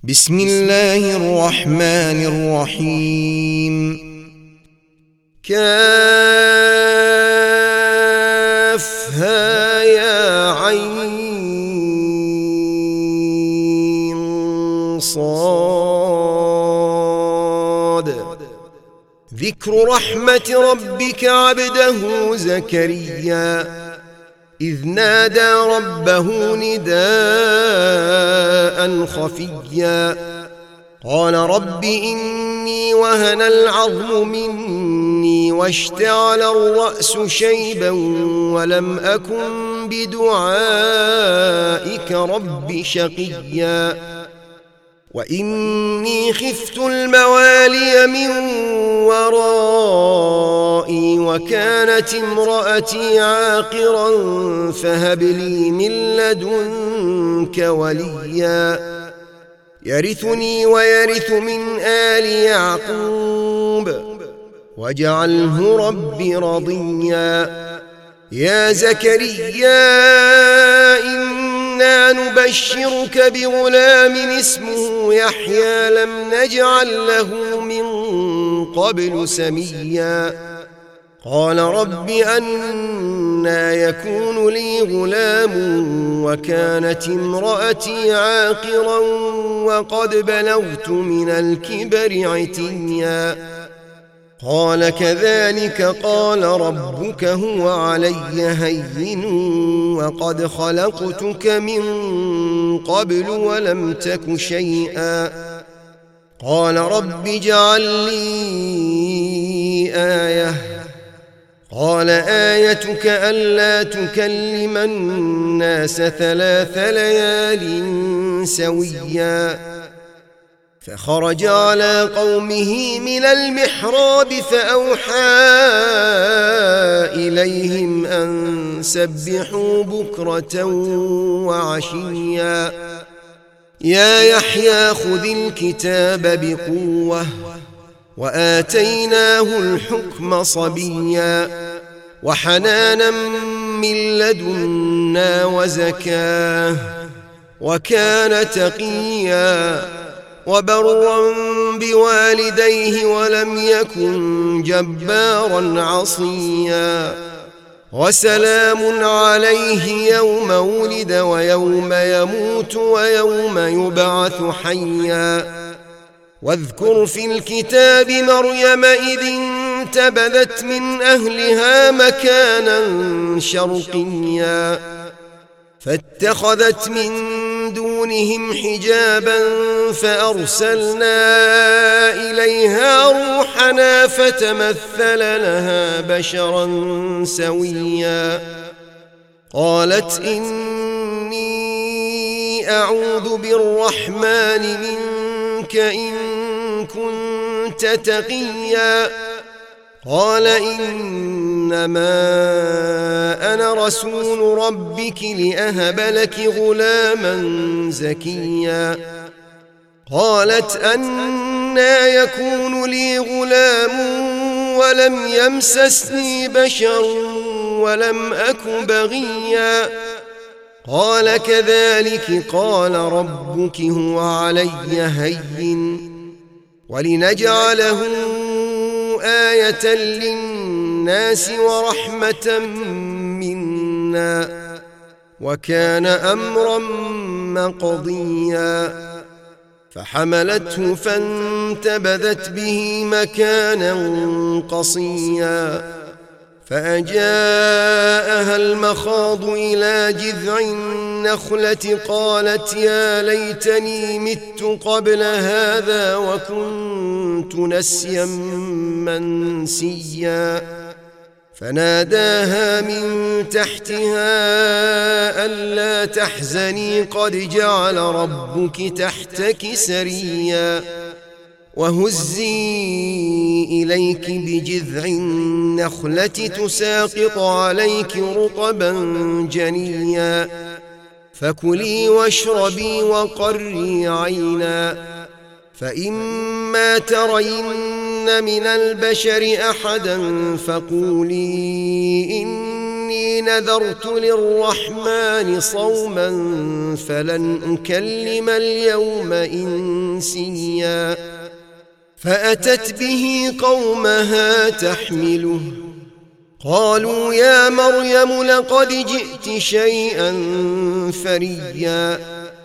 بسم الله الرحمن الرحيم. كافها يا عين صاد. ذكر رحمة ربك عبده زكريا إذ نادى ربه نداء خفيا قال رب إني وهن العظم مني واشتعل الرأس شيبا ولم أكن بدعائك رب شقيا وإني خفت الموالي من ورائي وكانت امرأتي عاقرا فهب لي من لدنك وليا يرثني ويرث من آل يعقوب واجعله رب رضيا. يا زكريا إنا نبشرك بغلام اسمه يحيى لم نجعل له من قبل سميا قال رب أنى يكون لي غلام وكانت امرأتي عاقرا وقد بلغت من الكبر عتيا قال كذلك قال ربك هو علي هين وقد خلقتك من قبل ولم تك شيئا قال رب اجعل لي آية قال آيتك ألا تكلم الناس 3 ليال سويا فخرج على قومه من المحراب فأوحى إليهم أن سبحوا بكرة وعشيا يا يحيى خذ الكتاب بقوة وآتيناه الحكم صبيا وحنانا من لدنا وزكاه وكان تقيا وبرا بوالديه ولم يكن جبارا عصيا وسلام عليه يوم ولد ويوم يموت ويوم يبعث حيا واذكر في الكتاب مريم إذ انتبذت من أهلها مكانا شرقيا فاتخذت من دونهم حجابا فأرسلنا إليها روحنا فتمثل لها بشرا سويا قالت إني أعوذ بالرحمن منك إن كنت تقيا قال إنما أنا رسول ربك لأهب لك غلاما زكيا قالت أنى يكون لي غلام ولم يمسسني بشر ولم أك بغيا قال كذلك قال ربك هو علي هين ولنجعله آية للناس ورحمة منا وكان أمرا مقضيا فحملته فانتبذت به مكانا قصيا فأجاءها المخاض إلى جذع النخلة قالت يا ليتني مت قبل هذا وكنت نسيا منسيا فناداها من تحتها ألا تحزني قد جعل ربك تحتك سريا وهزي إليك بجذع النخلة تساقط عليك رطبا جنيا فكلي واشربي وقري عينا فإما ترين من البشر أحدا فقولي إني إني نذرت للرحمن صوما فلن أكلم اليوم إنسيا فأتت به قومها تحمله قالوا يا مريم لقد جئت شيئا فريا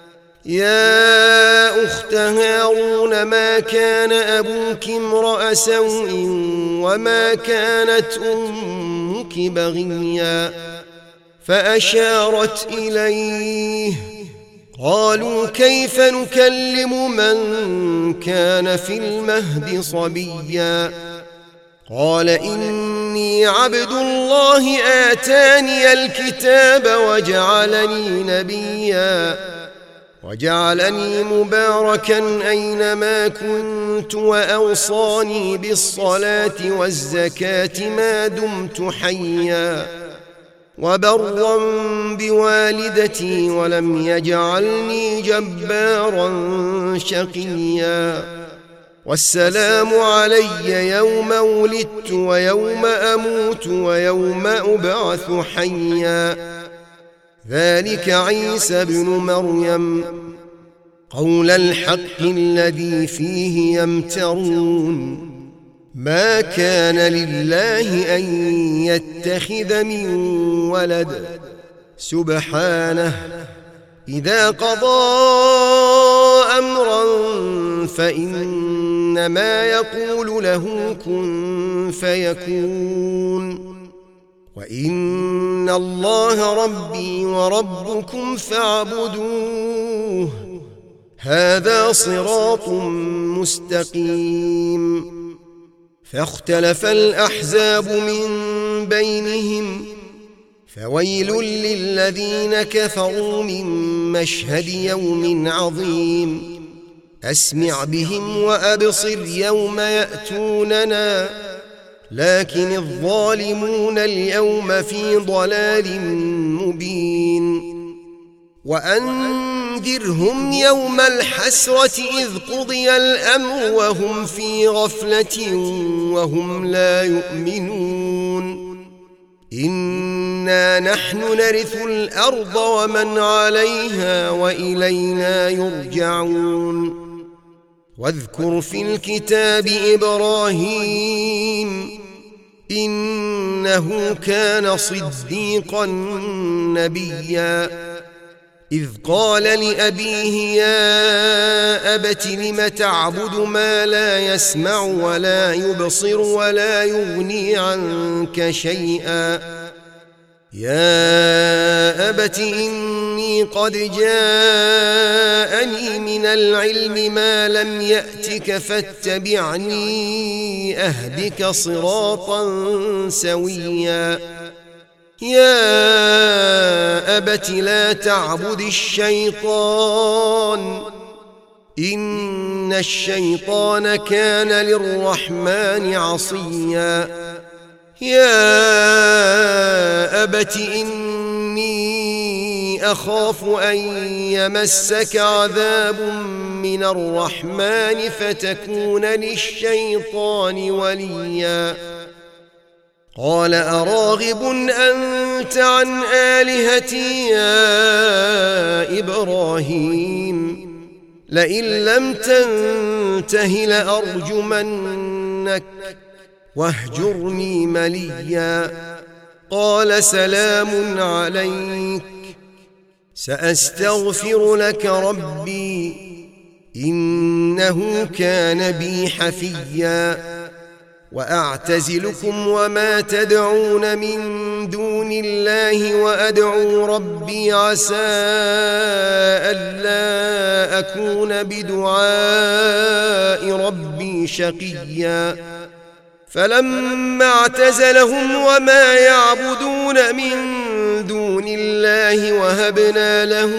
يا أخت هارون ما كان أبوك امرأ سوء وما كانت أمك بغيا فأشارت إليه قالوا كيف نكلم من كان في المهد صبيا قال إني عبد الله آتاني الكتاب وجعلني نبيا وجعلني مباركا أينما كنت وأوصاني بالصلاة والزكاة ما دمت حيا وبرا بوالدتي ولم يجعلني جبارا شقيا والسلام علي يوم ولدت ويوم أموت ويوم أبعث حيا ذلك عيسى بن مريم قول الحق الذي فيه يمترون ما كان لله أن يتخذ من ولد سبحانه إذا قضى أمرا فإنما يقول له كن فيكون وإن الله ربي وربكم فاعبدوه هذا صراط مستقيم فاختلف الأحزاب من بينهم فويل للذين كفروا من مشهد يوم عظيم أسمع بهم وأبصر يوم يأتوننا لكن الظالمون اليوم في ضلال مبين وأنذرهم يوم الحسرة إذ قضي الأمر وهم في غفلة وهم لا يؤمنون إنا نحن نرث الأرض ومن عليها وإلينا يرجعون واذكر في الكتاب إبراهيم إنه كان صديقا نبيا إذ قال لأبيه يا أبت لم تعبد ما لا يسمع ولا يبصر ولا يغني عنك شيئا يا أبت إني قد جاءني من العلم ما لم يأتك فاتبعني أهدك صراطا سويا يا أبت لا تعبد الشيطان إن الشيطان كان للرحمن عصيا يا أبت إني أخاف أن يمسك عذاب من الرحمن فتكون للشيطان وليا قال أراغب أنت عن آلهتي يا إبراهيم لئن لم تنته لأرجمنك واهجرني مليا قال سلام عليك سأستغفر لك ربي إنه كان بي حفيا وأعتزلكم وما تدعون من دون الله وأدعو ربي عسى ألا أكون بدعاء ربي شقيا فلما اعتزلهم وما يعبدون من دون الله وهبنا له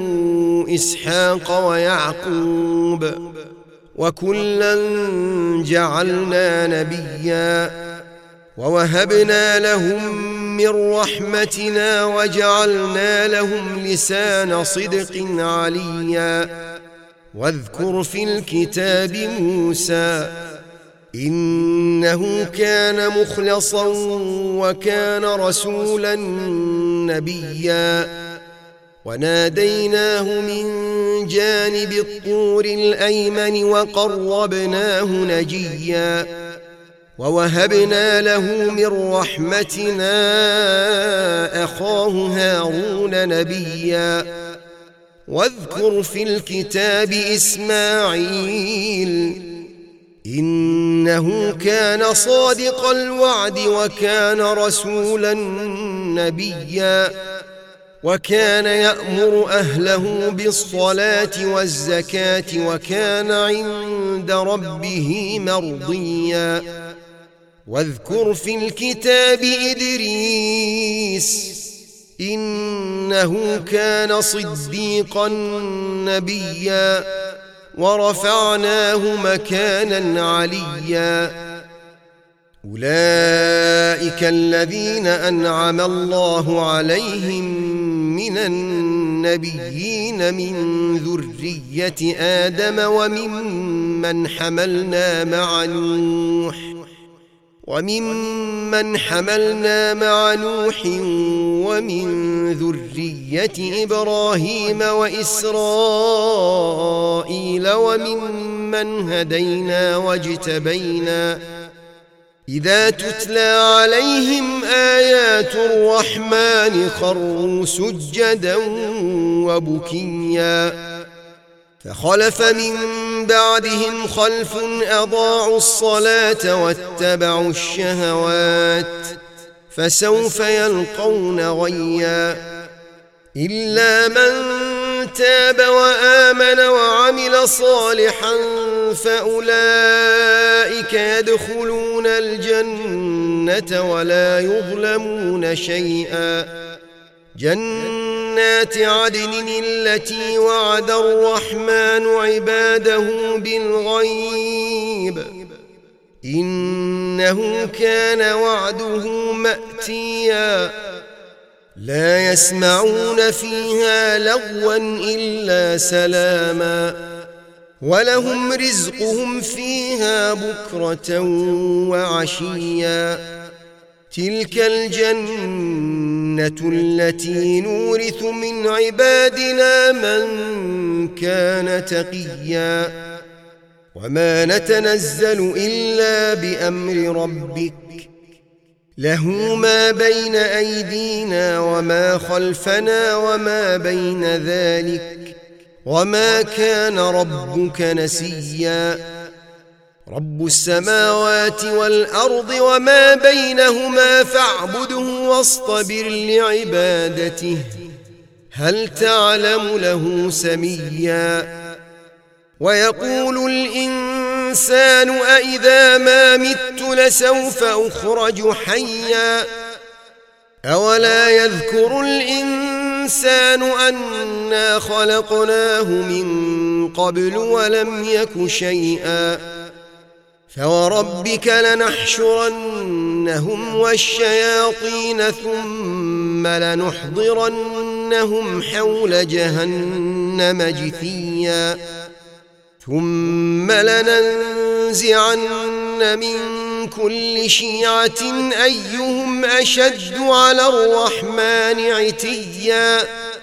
إسحاق ويعقوب وكلا جعلنا نبيا ووهبنا لهم من رحمتنا وجعلنا لهم لسان صدق عليا واذكر في الكتاب موسى إنه كان مخلصا وكان رسولا نبيا وناديناه من جانب الطور الأيمن وقربناه نجيا ووهبنا له من رحمتنا أخاه هارون نبيا واذكر في الكتاب إسماعيل إنه كان صادق الوعد وكان رسولا نبيا وكان يأمر أهله بالصلاة والزكاة وكان عند ربه مرضيا واذكر في الكتاب إدريس إنه كان صديقا نبيا ورفعناه مكانا عليا أولئك الذين أنعم الله عليهم من النبيين من ذرية آدم وممن حملنا مع نوح ومن ذرية إبراهيم وإسرائيل وممن هدينا واجتبينا إذا تتلى عليهم آيات الرحمن خروا سجدا وبكيا فخلف من بعدهم خلف أضاعوا الصلاة واتبعوا الشهوات فسوف يلقون غيا إلا من تاب وآمن وعمل صالحا فأولئك يدخلون الجنة ولا يظلمون شيئا جنات عدن التي وعد الرحمن عباده بالغيب إنه كان وعده مأتيا لا يسمعون فيها لغوا إلا سلاما ولهم رزقهم فيها بكرة وعشيا تلك الجنة التي نورث من عبادنا من كان تقيا وما نتنزل إلا بأمر ربك له ما بين أيدينا وما خلفنا وما بين ذلك وما كان ربك نسيا رب السماوات والأرض وما بينهما فاعبده واصطبر لعبادته هل تعلم له سميا ويقول الإنسان أإذا ما مت لسوف أخرج حيا أولا يذكر الإنسان أنا خلقناه من قبل ولم يك شيئا فوربك لنحشرنهم والشياطين ثم لنحضرنهم حول جهنم جثيا ثم لننزعن من كل شيعة أيهم أشد على الرحمن عتيا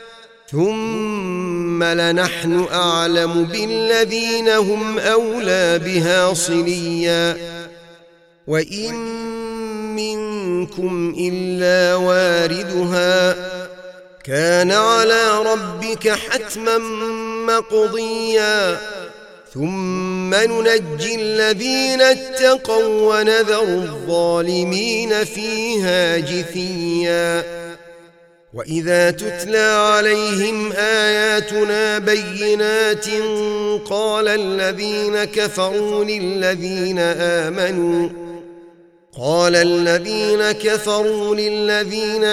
ثم لنحن أعلم بالذين هم أولى بها صليا وإن منكم إلا واردها كان على ربك حتما مقضيا ثم ننجي الذين اتقوا ونذر الظالمين فيها جثيا وإذا تتلى عليهم آياتنا بينات قال الذين كفروا للذين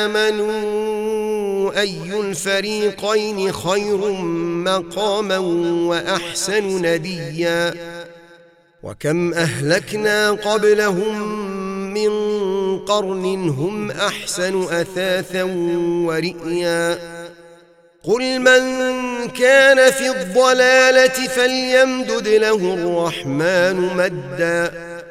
آمنوا أي الفريقين خير مقاما وأحسن نديا وكم أهلكنا قبلهم من قرن هم أحسن أثاثا ورئيا قل من كان في الضلالة فليمدد له الرحمن مدا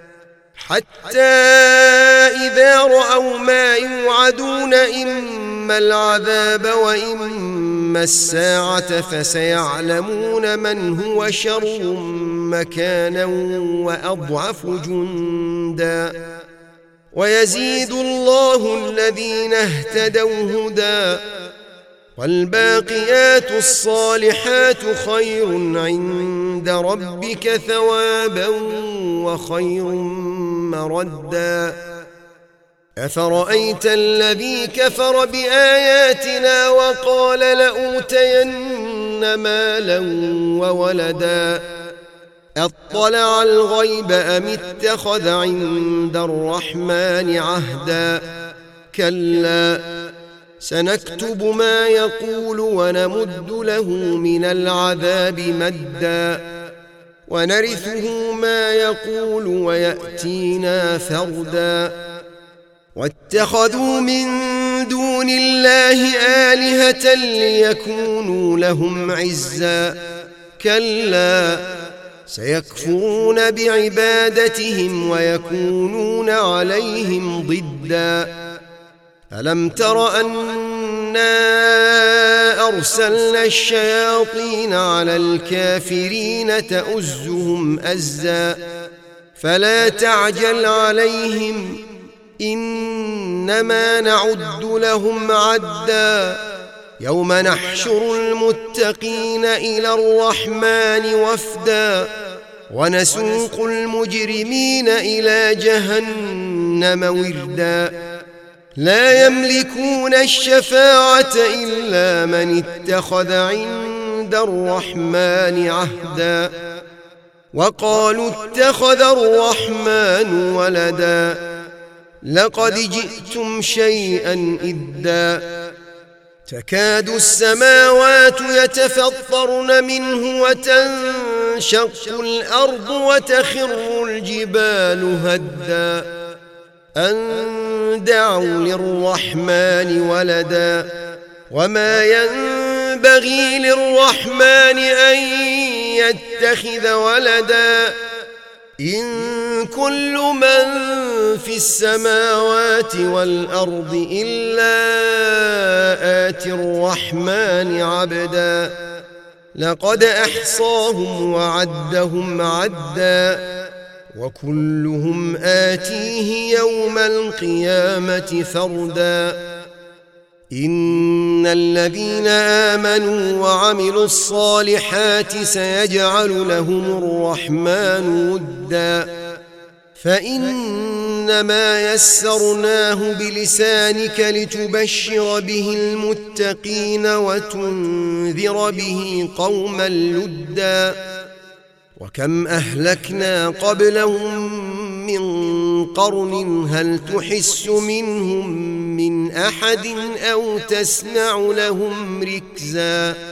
حتى إذا رأوا ما يوعدون إما العذاب وإما الساعة فسيعلمون من هو شر مكانا وأضعف جندا ويزيد الله الذين اهتدوا هدى والباقيات الصالحات خير عند ربك ثوابا وخير مردا أفرأيت الذي كفر بآياتنا وقال لأوتين مالا وولدا أطلع الغيب أم اتخذ عند الرحمن عهدا كلا سنكتب ما يقول ونمد له من العذاب مدا ونرثه ما يقول ويأتينا فردا واتخذوا من دون الله آلهة ليكونوا لهم عزا كلا سيكفرون بعبادتهم ويكونون عليهم ضدا ألم تر أنا أرسلنا الشياطين على الكافرين تؤزهم أزا فلا تعجل عليهم إنما نعد لهم عدا يوم نحشر المتقين إلى الرحمن وفدا ونسوق المجرمين إلى جهنم وردا لا يملكون الشفاعة إلا من اتخذ عند الرحمن عهدا وقالوا اتخذ الرحمن ولدا لقد جئتم شيئا إدا تكاد السماوات يتفطرن منه وتنشق الأرض وتخر الجبال هدا أن دعوا للرحمن ولدا وما ينبغي للرحمن أن يتخذ ولدا إن كل من في السماوات والأرض إلا آتي الرحمن عبدا لقد أحصاهم وعدهم عدا وكلهم آتيه يوم القيامة فردا إن الذين آمنوا وعملوا الصالحات سيجعل لهم الرحمن ودا فإنما يسرناه بلسانك لتبشر به المتقين وتنذر به قوما لدا وكم أهلكنا قبلهم من قرن هل تحس منهم من أحد أو تسمع لهم ركزا